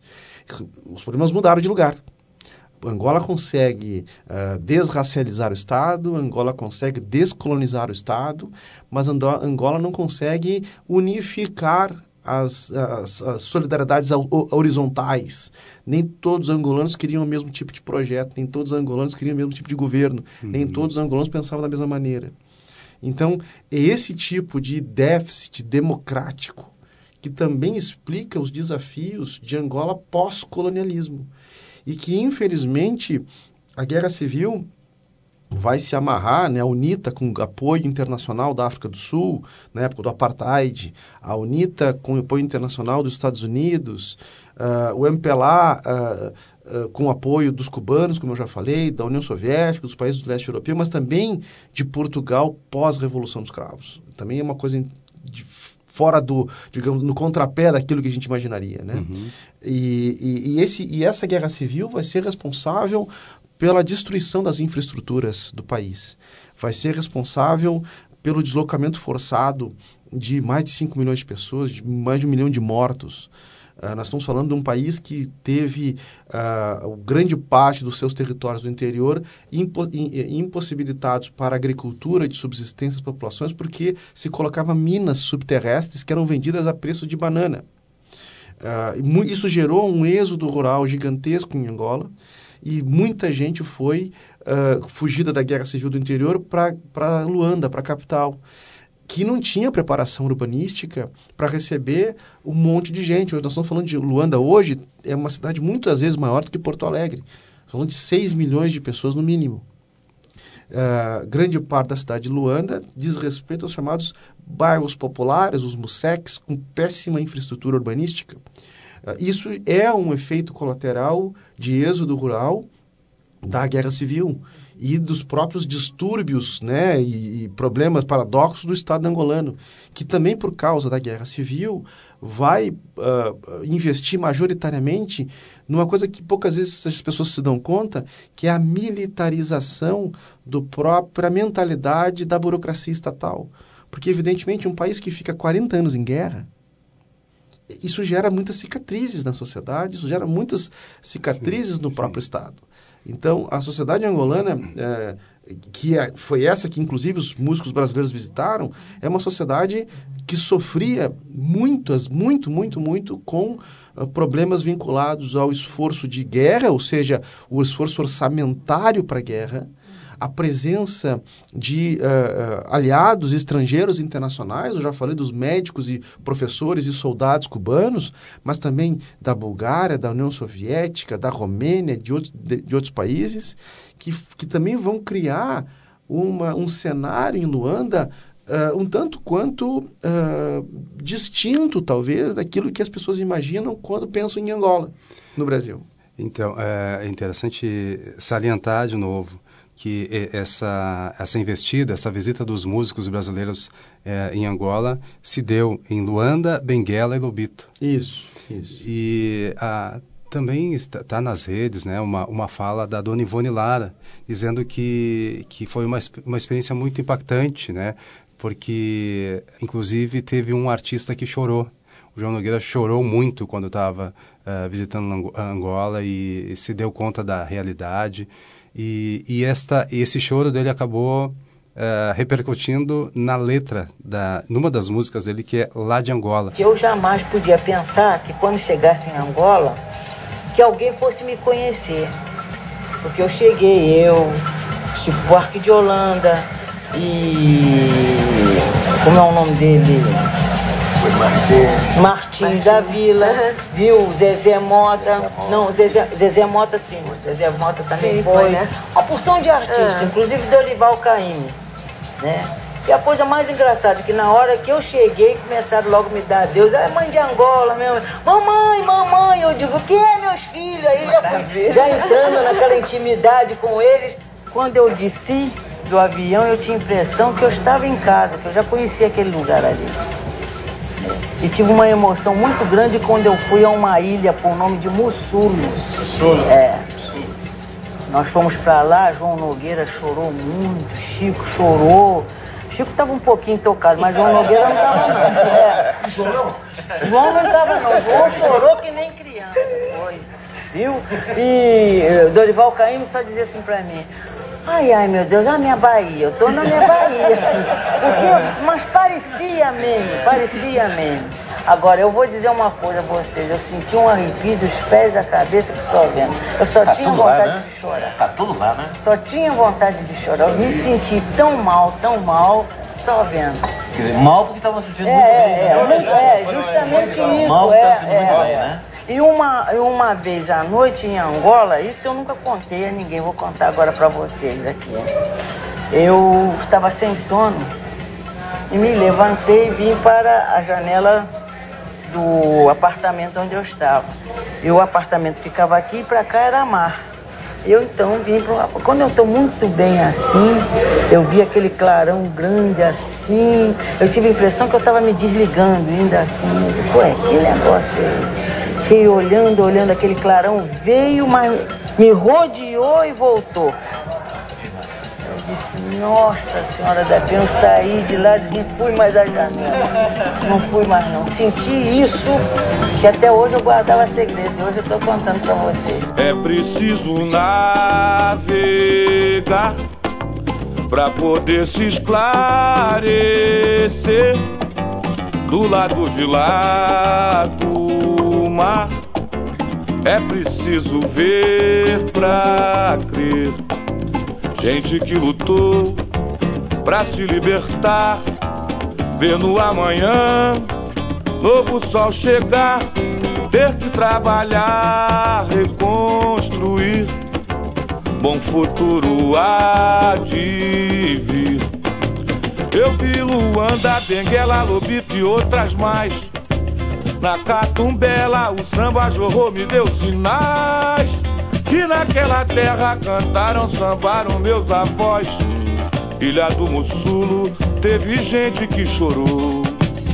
Os problemas mudaram de lugar. Angola consegue uh, desracializar o Estado, Angola consegue descolonizar o Estado, mas Angola não consegue unificar as, as, as solidariedades horizontais. Nem todos os angolanos queriam o mesmo tipo de projeto, nem todos os angolanos queriam o mesmo tipo de governo, uhum. nem todos os angolanos pensavam da mesma maneira. Então, é esse tipo de déficit democrático que também explica os desafios de Angola pós-colonialismo. E que, infelizmente, a Guerra Civil vai se amarrar, né, a UNITA com apoio internacional da África do Sul, na época do Apartheid, a UNITA com apoio internacional dos Estados Unidos, uh, o M P L A uh, uh, com apoio dos cubanos, como eu já falei, da União Soviética, dos países do leste europeu, mas também de Portugal pós-Revolução dos Cravos. Também é uma coisa de, fora do, digamos, no contrapé daquilo que a gente imaginaria, né? Uhum. E, e, e, esse, e essa guerra civil vai ser responsável pela destruição das infraestruturas do país. Vai ser responsável pelo deslocamento forçado de mais de cinco milhões de pessoas, de mais de um milhão de mortos. Uh, nós estamos falando de um país que teve uh, grande parte dos seus territórios do interior impo impossibilitados para a agricultura de subsistência das populações, porque se colocava minas subterrestres que eram vendidas a preço de banana. Uh, isso gerou um êxodo rural gigantesco em Angola, e muita gente foi uh, fugida da guerra civil do interior para Luanda, para a capital, que não tinha preparação urbanística para receber um monte de gente. Hoje nós estamos falando de Luanda, hoje é uma cidade muitas vezes maior do que Porto Alegre. Estamos falando de seis milhões de pessoas no mínimo. Uh, grande parte da cidade de Luanda diz respeito aos chamados bairros populares, os museques, com péssima infraestrutura urbanística. Isso é um efeito colateral de êxodo rural da Guerra Civil e dos próprios distúrbios, né, e, e problemas, paradoxos do Estado angolano, que também por causa da Guerra Civil vai uh, investir majoritariamente numa coisa que poucas vezes as pessoas se dão conta, que é a militarização da própria mentalidade da burocracia estatal. Porque, evidentemente, um país que fica quarenta anos em guerra, isso gera muitas cicatrizes na sociedade, isso gera muitas cicatrizes sim, no próprio sim. Estado. Então, a sociedade angolana, é, que é, foi essa que, inclusive, os músicos brasileiros visitaram, é uma sociedade que sofria muitas, muito, muito, muito com uh, problemas vinculados ao esforço de guerra, ou seja, o esforço orçamentário para a guerra, a presença de uh, uh, aliados estrangeiros internacionais, eu já falei dos médicos e professores e soldados cubanos, mas também da Bulgária, da União Soviética, da Romênia, de outros, de, de outros países, que, que também vão criar uma, um cenário em Luanda uh, um tanto quanto uh, distinto, talvez, daquilo que as pessoas imaginam quando pensam em Angola, no Brasil. Então, é interessante salientar de novo que essa, essa investida, essa visita dos músicos brasileiros é, em Angola se deu em Luanda, Benguela e Lobito. Isso, isso. E a, também está tá nas redes, né, uma, uma fala da dona Ivone Lara, dizendo que, que foi uma, uma experiência muito impactante, né, porque, inclusive, teve um artista que chorou. O João Nogueira chorou muito quando estava uh, visitando Angola e, e se deu conta da realidade. E, e esta, esse choro dele acabou uh, repercutindo na letra, da, numa das músicas dele, que é Lá de Angola. Eu jamais podia pensar que quando chegasse em Angola, que alguém fosse me conhecer. Porque eu cheguei, eu, Chico Buarque de Holanda e... como é o nome dele? Martim, Martim, Martim da Vila, uhum. Viu? Zezé Mota, Zezé Mota. Não, Zezé, Zezé Mota sim, Zezé Mota também sim, foi, né? Uma porção de artistas, uhum. Inclusive Dorival Caymmi, né? E a coisa mais engraçada é que na hora que eu cheguei, começaram logo a me dar adeus, é mãe de Angola mesmo, mamãe, mamãe, eu digo, o que é meus filhos? Aí já, fui, já entrando naquela intimidade com eles, quando eu desci do avião, eu tinha a impressão que eu estava em casa, que eu já conhecia aquele lugar ali. E tive uma emoção muito grande quando eu fui a uma ilha com o nome de Mussulo. Mussulo? É. Nós fomos pra lá, João Nogueira chorou muito, Chico chorou. Chico estava um pouquinho tocado, mas João Nogueira não estava não. É. João não estava não, João chorou que nem criança, foi. Viu? E Dorival Caymmi só dizia assim pra mim, ai, ai, meu Deus, a minha Bahia, eu tô na minha Bahia. Porque, mas parecia mesmo, parecia mesmo. Agora, eu vou dizer uma coisa a vocês, eu senti um arrepio dos pés à cabeça que só vendo. Eu só tá tinha vontade lá, né? de chorar. Tá tudo lá, né? Só tinha vontade de chorar. Eu me senti tão mal, tão mal, só vendo. Quer dizer, mal porque tava sentindo é, muito é, bem. É, né? é, é, justamente isso. Mal porque tá sentindo é, muito é, bem, né? E uma, uma vez à noite em Angola, isso eu nunca contei a ninguém, vou contar agora para vocês aqui. Eu estava sem sono e me levantei e vim para a janela do apartamento onde eu estava. E o apartamento ficava aqui e para cá era mar. Eu então vim para... Quando eu estou muito bem assim, eu vi aquele clarão grande assim, eu tive a impressão que eu estava me desligando, ainda assim. Ué, que negócio é esse? Fiquei olhando, olhando, aquele clarão veio, mas me rodeou e voltou. Eu disse, nossa senhora da Penha, eu saí de lá, não fui mais à janela. Não fui mais não. Senti isso, que até hoje eu guardava segredo, e hoje eu estou contando para vocês. É preciso navegar para poder se esclarecer do lado de lá do mar. É preciso ver pra crer. Gente que lutou pra se libertar, ver no amanhã novo sol chegar, ter que trabalhar, reconstruir. Bom futuro há de vir. Eu vi Luanda, Benguela, Lobito e outras mais. Na Catumbela o samba jorrou, me deu sinais. E naquela terra cantaram, sambaram meus avós. Ilha do Mussulo teve gente que chorou.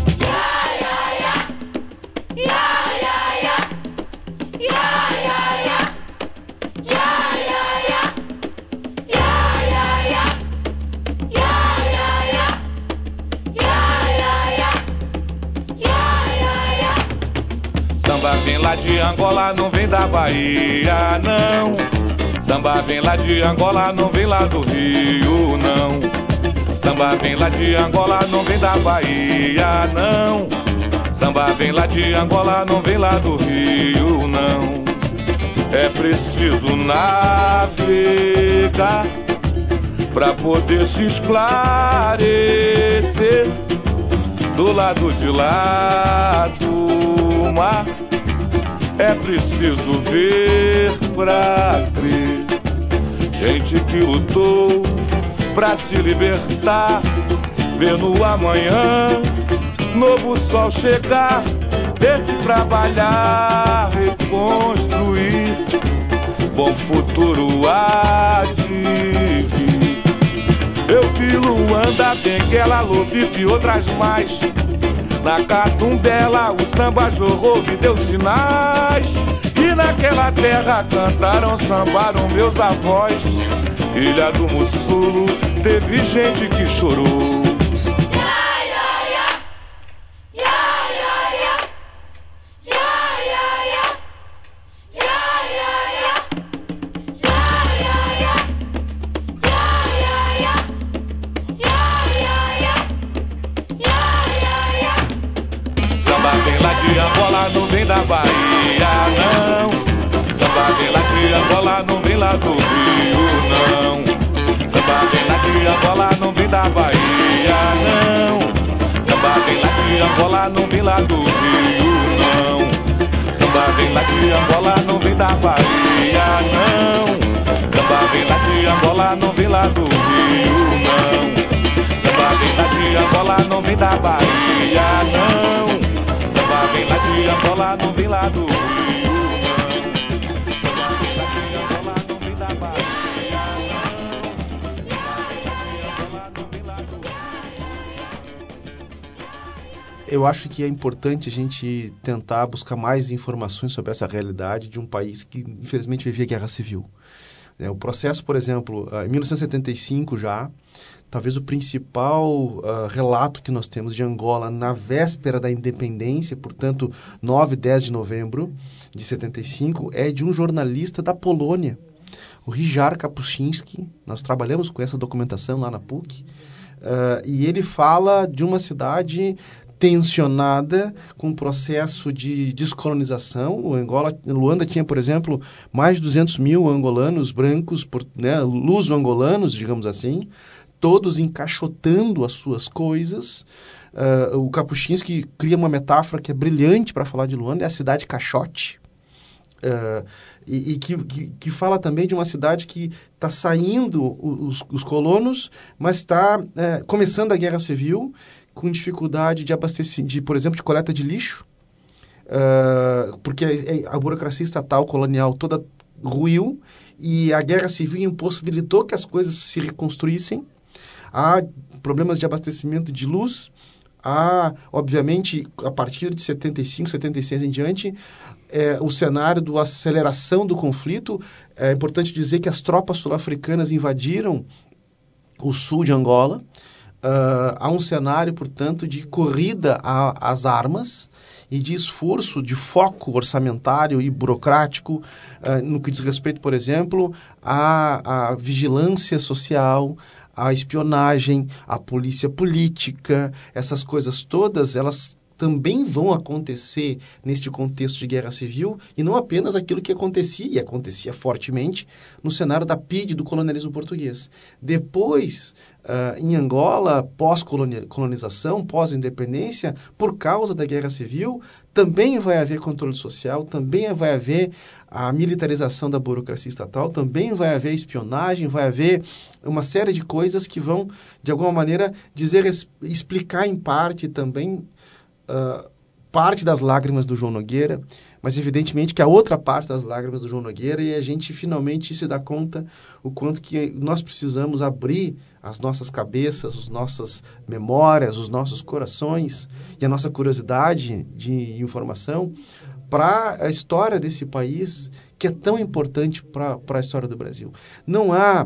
Samba vem lá de Angola, não vem da Bahia, não. Samba vem lá de Angola, não vem lá do Rio, não. Samba vem lá de Angola, não vem da Bahia, não. Samba vem lá de Angola, não vem lá do Rio, não. É preciso navegar pra poder se esclarecer. Do lado de lá do mar é preciso ver pra crer. Gente que lutou pra se libertar, ver no amanhã novo sol chegar. Ter que trabalhar, reconstruir, bom futuro há de vir. Eu vi Luanda, Benguela, Lobipe e outras mais. Na Catumbela o samba jorrou, me deu sinais. E naquela terra cantaram, sambaram meus avós. Ilha do Mussulo teve gente que chorou. Não vem da Bahia, não. Samba vem lá de Angola, não vem lá do Rio, não. Samba vem lá de Angola, não vem da Bahia, não. Samba vem lá de Angola, não vem lá do Rio, não. Samba vem lá de Angola, não vem da Bahia, não. Samba vem lá de Angola, não vem lá do Rio, não. Samba vem lá de Angola, não vem da Bahia, não. Samba vem lá de Angola, não vem lá do Rio, não. Samba vem lá de Angola, não vem da Bahia, não. Samba vem lá de Angola, não vem lá do Rio. Eu acho que é importante a gente tentar buscar mais informações sobre essa realidade de um país que, infelizmente, vivia guerra civil. O processo, por exemplo, em mil novecentos e setenta e cinco já, talvez o principal uh, relato que nós temos de Angola na véspera da independência, portanto, nove e dez de novembro de setenta e cinco, é de um jornalista da Polônia, o Ryszard Kapuscinski. Nós trabalhamos com essa documentação lá na P U C, uh, e ele fala de uma cidade tensionada com um processo de descolonização. O Angola, Luanda tinha, por exemplo, mais de duzentos mil angolanos brancos, por, né, luso-angolanos, digamos assim, todos encaixotando as suas coisas. Uh, o Kapuscinski cria uma metáfora que é brilhante para falar de Luanda, é a cidade caixote. Uh, e e que, que, que fala também de uma cidade que está saindo os, os colonos, mas está uh, começando a guerra civil, com dificuldade de abastecimento, de, por exemplo, de coleta de lixo, uh, porque a, a burocracia estatal colonial toda ruiu e a guerra civil impossibilitou que as coisas se reconstruíssem. Há problemas de abastecimento de luz, há, obviamente, a partir de setenta e cinco, setenta e seis em diante, é, o cenário da aceleração do conflito. É importante dizer que as tropas sul-africanas invadiram o sul de Angola. Uh, há um cenário, portanto, de corrida às armas e de esforço, de foco orçamentário e burocrático uh, no que diz respeito, por exemplo, à, à vigilância social, à espionagem, à polícia política. Essas coisas todas, elas também vão acontecer neste contexto de guerra civil, e não apenas aquilo que acontecia, e acontecia fortemente, no cenário da P I D, do colonialismo português. Depois, uh, em Angola, pós-colonização, pós-independência, por causa da guerra civil, também vai haver controle social, também vai haver a militarização da burocracia estatal, também vai haver espionagem, vai haver uma série de coisas que vão, de alguma maneira, dizer, explicar em parte também Uh, parte das lágrimas do João Nogueira, mas evidentemente que a outra parte das lágrimas do João Nogueira, e a gente finalmente se dá conta o quanto que nós precisamos abrir as nossas cabeças, as nossas memórias, os nossos corações e a nossa curiosidade de informação para a história desse país que é tão importante para a história do Brasil. Não há,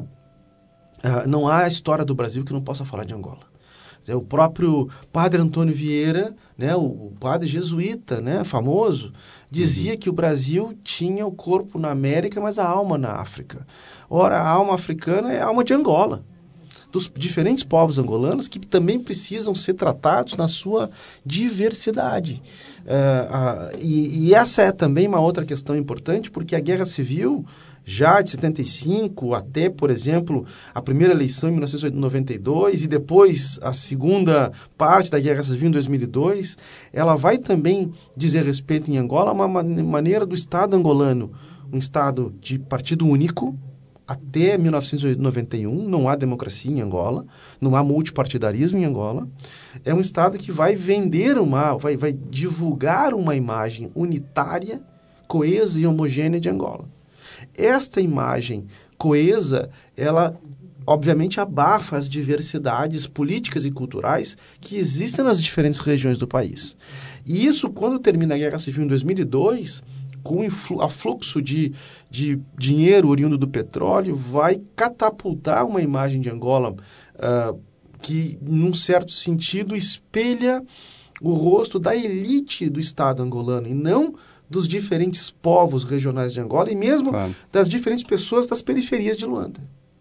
uh, não há história do Brasil que não possa falar de Angola. O próprio padre Antônio Vieira, né, o, o padre jesuíta, né, famoso, dizia uhum. que o Brasil tinha o corpo na América, mas a alma na África. Ora, a alma africana é a alma de Angola, dos diferentes povos angolanos que também precisam ser tratados na sua diversidade. Uh, uh, e, e essa é também uma outra questão importante, porque a Guerra Civil, já de setenta e cinco até, por exemplo, a primeira eleição em mil novecentos e noventa e dois e depois a segunda parte da Guerra Civil em dois mil e dois, ela vai também dizer respeito em Angola a uma maneira do Estado angolano, um Estado de partido único. Até mil novecentos e noventa e um não há democracia em Angola, não há multipartidarismo em Angola. É um Estado que vai vender uma, vai, vai divulgar uma imagem unitária, coesa e homogênea de Angola. Esta imagem coesa, ela obviamente abafa as diversidades políticas e culturais que existem nas diferentes regiões do país. E isso, quando termina a Guerra Civil em dois mil e dois, com o afluxo de, de dinheiro oriundo do petróleo, vai catapultar uma imagem de Angola uh, que, num certo sentido, espelha o rosto da elite do Estado angolano e não dos diferentes povos regionais de Angola e mesmo claro. das diferentes pessoas das periferias de Luanda.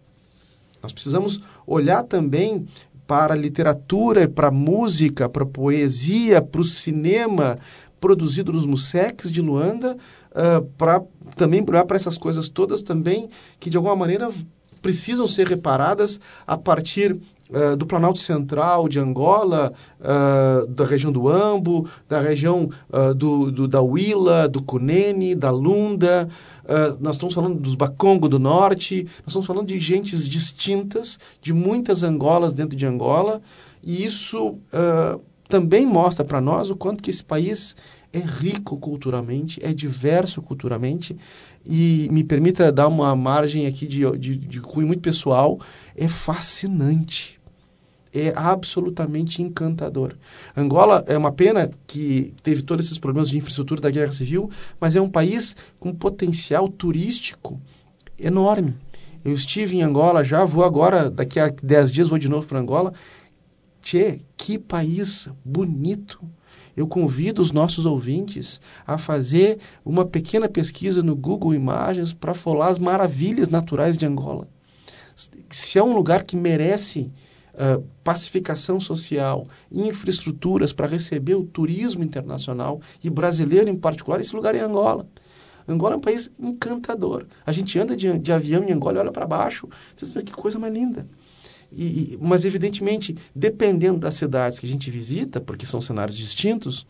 Nós precisamos olhar também para a literatura, para a música, para a poesia, para o cinema produzido nos museques de Luanda, uh, para também olhar para essas coisas todas também que, de alguma maneira, precisam ser reparadas a partir Uh, do Planalto Central de Angola, uh, da região do Ambo, da região uh, do, do, da Huila, do Cunene, da Lunda. Uh, nós estamos falando dos Bakongo do Norte, nós estamos falando de gentes distintas, de muitas Angolas dentro de Angola, e isso uh, também mostra para nós o quanto que esse país é rico culturalmente, é diverso culturalmente, e me permita dar uma margem aqui de, de, de cunho muito pessoal, é fascinante, é absolutamente encantador. Angola é uma pena que teve todos esses problemas de infraestrutura da Guerra Civil, mas é um país com potencial turístico enorme. Eu estive em Angola já, vou agora, daqui a dez dias vou de novo para Angola. Tchê, que país bonito! Eu convido os nossos ouvintes a fazer uma pequena pesquisa no Google Imagens para falar as maravilhas naturais de Angola. Se é um lugar que merece uh, pacificação social, infraestruturas para receber o turismo internacional e brasileiro em particular, esse lugar é Angola. Angola é um país encantador. A gente anda de, de avião em Angola e olha para baixo, você vê que coisa mais linda. E, e, mas, evidentemente, dependendo das cidades que a gente visita, porque são cenários distintos,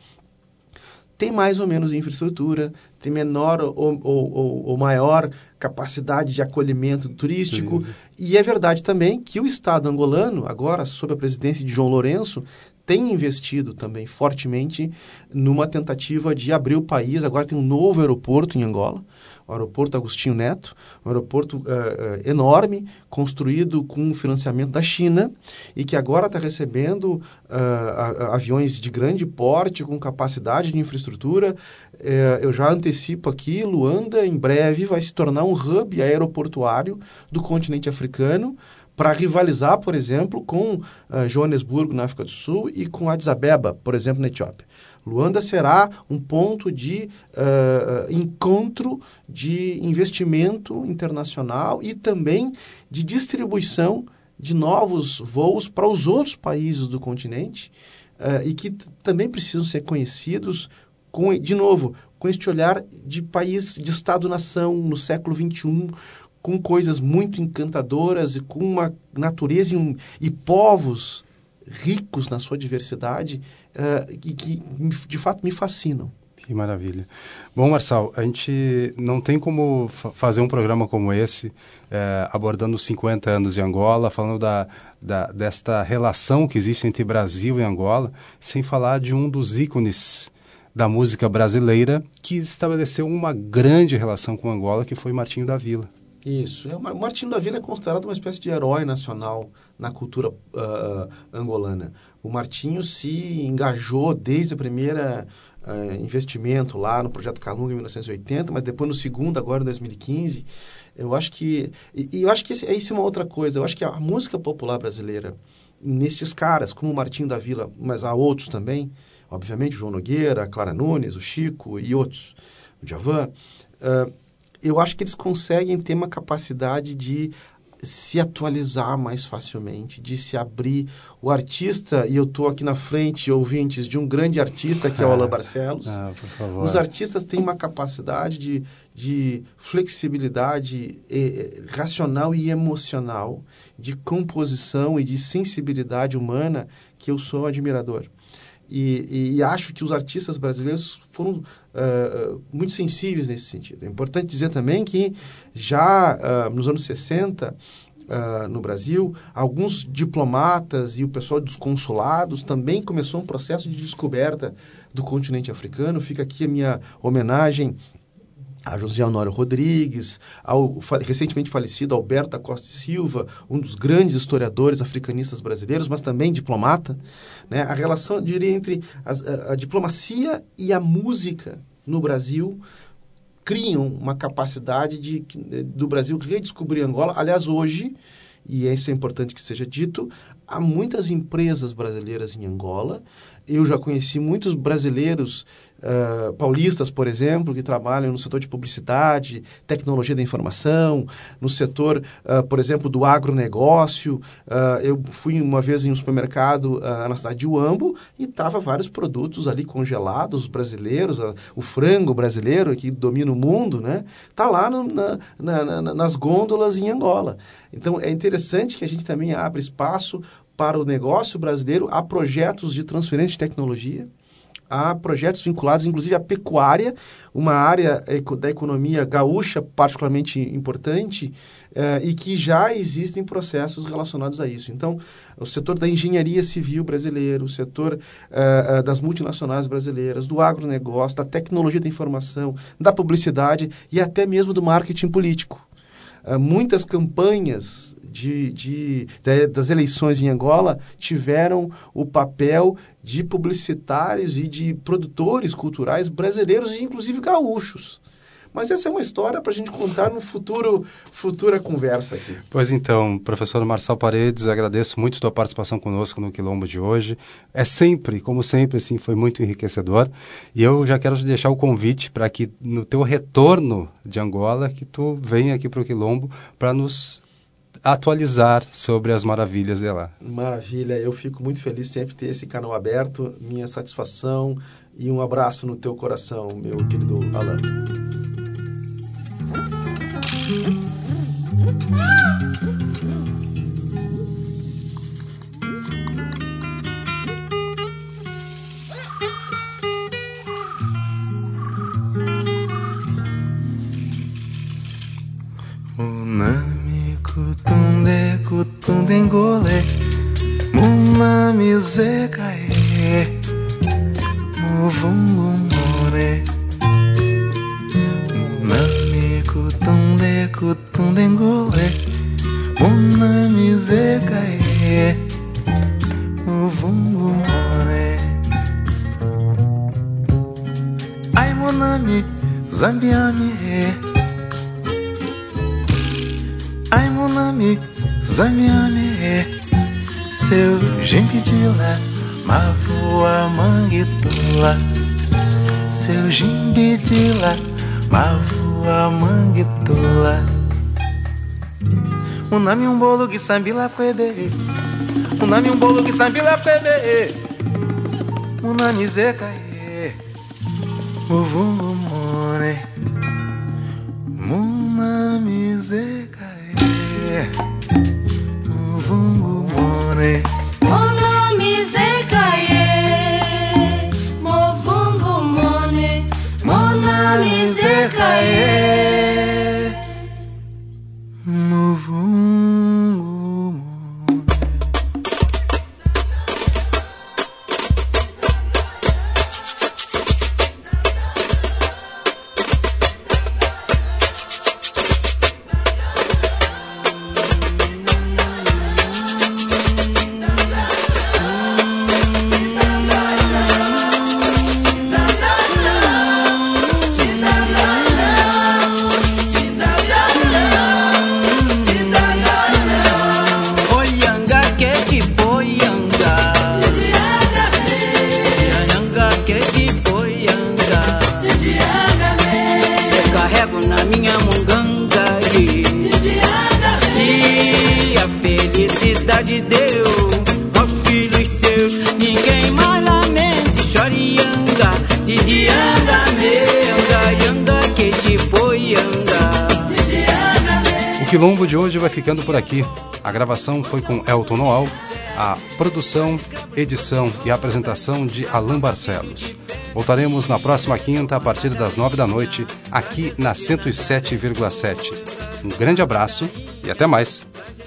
tem mais ou menos infraestrutura, tem menor ou, ou, ou, ou maior capacidade de acolhimento turístico. Sim. E é verdade também que o Estado angolano, agora sob a presidência de João Lourenço, tem investido também fortemente numa tentativa de abrir o país. Agora tem um novo aeroporto em Angola, o aeroporto Agostinho Neto, um aeroporto uh, uh, enorme, construído com o financiamento da China e que agora está recebendo uh, aviões de grande porte, com capacidade de infraestrutura. Uh, eu já antecipo aqui, Luanda em breve vai se tornar um hub aeroportuário do continente africano, para rivalizar, por exemplo, com uh, Joanesburgo, na África do Sul, e com Addis Abeba, por exemplo, na Etiópia. Luanda será um ponto de uh, encontro de investimento internacional e também de distribuição de novos voos para os outros países do continente uh, e que t- também precisam ser conhecidos, com, de novo, com este olhar de país, de Estado-nação no século vinte e um, com coisas muito encantadoras e com uma natureza e, e povos ricos na sua diversidade uh, e que, de fato, me fascinam. Que maravilha. Bom, Marçal, a gente não tem como fa- fazer um programa como esse, eh, abordando os cinquenta anos de Angola, falando da, da, desta relação que existe entre Brasil e Angola, sem falar de um dos ícones da música brasileira, que estabeleceu uma grande relação com Angola, que foi Martinho da Vila. Isso. O Martinho da Vila é considerado uma espécie de herói nacional na cultura uh, angolana. O Martinho se engajou desde a primeira uh, investimento lá no Projeto Calunga em mil novecentos e oitenta, mas depois no segundo, agora em dois mil e quinze. Eu acho que... E, e eu acho que esse, isso é uma outra coisa. Eu acho que a música popular brasileira, nestes caras, como o Martinho da Vila, mas há outros também, obviamente o João Nogueira, a Clara Nunes, o Chico e outros, o Djavan, uh, eu acho que eles conseguem ter uma capacidade de se atualizar mais facilmente, de se abrir. O artista, e eu estou aqui na frente, ouvintes, de um grande artista, que é o Alain Barcelos. Ah, por favor. Os artistas têm uma capacidade de, de flexibilidade eh, racional e emocional, de composição e de sensibilidade humana, que eu sou admirador. E, e, e acho que os artistas brasileiros foram uh, muito sensíveis nesse sentido. É importante dizer também que já uh, nos anos sessenta, uh, no Brasil, alguns diplomatas e o pessoal dos consulados também começou um processo de descoberta do continente africano. Fica aqui a minha homenagem a José Honório Rodrigues, ao recentemente falecido Alberto da Costa e Silva, um dos grandes historiadores africanistas brasileiros, mas também diplomata, né? A relação, eu diria, entre as, a, a diplomacia e a música no Brasil criam uma capacidade de, de, do Brasil redescobrir Angola. Aliás, hoje, e isso é importante que seja dito, há muitas empresas brasileiras em Angola. Eu já conheci muitos brasileiros uh, paulistas, por exemplo, que trabalham no setor de publicidade, tecnologia da informação, no setor, uh, por exemplo, do agronegócio. Uh, eu fui uma vez em um supermercado uh, na cidade de Uambo e estava vários produtos ali congelados brasileiros, uh, o frango brasileiro que domina o mundo, né? Está lá no, na, na, na, nas gôndolas em Angola. Então, é interessante que a gente também abra espaço para o negócio brasileiro. Há projetos de transferência de tecnologia, há projetos vinculados, inclusive, à pecuária, uma área da economia gaúcha particularmente importante, eh, e que já existem processos relacionados a isso. Então, o setor da engenharia civil brasileiro, o setor eh, das multinacionais brasileiras, do agronegócio, da tecnologia da informação, da publicidade e até mesmo do marketing político. Uh, muitas campanhas de, de, de, das eleições em Angola tiveram o papel de publicitários e de produtores culturais brasileiros e inclusive gaúchos. Mas essa é uma história para a gente contar no futuro, futura conversa aqui. Pois então, professor Marçal Paredes, agradeço muito a tua participação conosco no Quilombo de hoje. É sempre, como sempre, assim, foi muito enriquecedor. E eu já quero te deixar o convite para que no teu retorno de Angola, que tu venha aqui para o Quilombo para nos atualizar sobre as maravilhas de lá. Maravilha, eu fico muito feliz sempre de ter esse canal aberto, minha satisfação e um abraço no teu coração, meu querido Alain. Munami kutunde kutunde ngole Munami zekae Muvungu more Munami kutunde kutunde ngole Munami zekae Muvungu more Ai Munami zambiami e Ai, mon ami, zamiame, seu jimbidila, mavua manguitula, seu jimbidila, mavua manguitula. O nome um bolo que sambila pede, o nome um bolo que sambila pede, o nome zeca é, o vungo more, o nome zeca é. Muvungu more Monami zekaye Muvungu more Monami zekaye Muvungu more. yanga, Didi yanga me, yanga, yanga que te foi yanga. O Quilombo de hoje vai ficando por aqui. A gravação foi com Elton Noal, a produção, edição e apresentação de Alan Barcelos. Voltaremos na próxima quinta, a partir das nove da noite, aqui na cento e sete vírgula sete. Um grande abraço e até mais.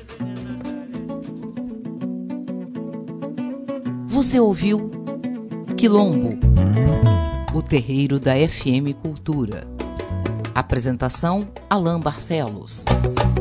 Você ouviu Quilombo, o terreiro da F M Cultura. Apresentação Alan Barcelos.